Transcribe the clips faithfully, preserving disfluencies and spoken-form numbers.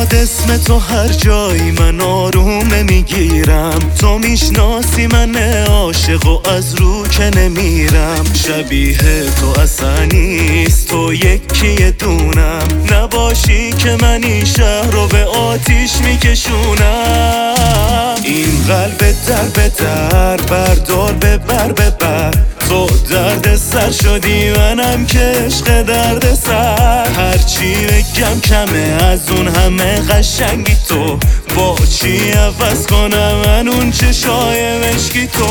میاد اسم تو هر جایی من آروم نمیگیرم. تو میشناسی من عاشق و از رو که نمیرم. شبیه تو اصلا نیست، تو یکی دونم. نباشی که من این شهر رو به آتیش میکشونم. این قلب در به در بردار ببر ببر. تو درد سر شدی منم که عشق درد سر. هرچی بگم کمه از اون همه قشنگی تو. با چی عوض کنم من اون چشای مشکی تو.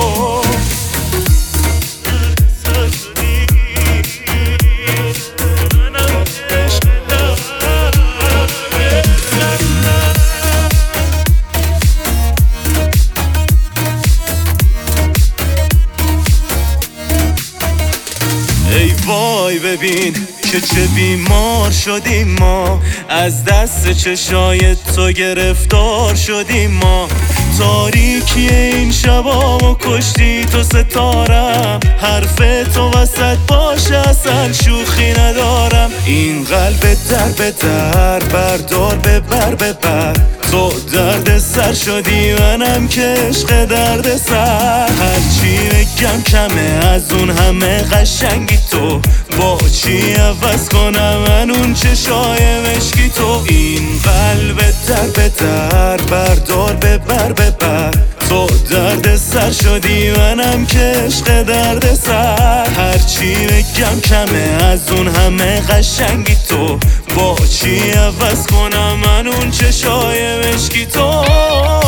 ای وای ببین که چه بیمار شدیم ما. از دست چشای تو گرفتار شدیم ما. تاریکی این شبامو کشتی تو ستارم. حرف تو وسط باشه اصلا شوخی ندارم. این قلب در به در بردار ببر ببر. تو درد سر شدی منم که عشق درد سر. هرچی بگم کمه از اون همه قشنگی تو. با چی عوض کنم من اون چشای مشکی تو. این قلب در به در بردار ببر ببر. تو درد سر شدی منم که عشق درد سر. هرچی بگم کمه از اون همه قشنگی تو. با چی عوض کنم من اون چشای مشکی تو.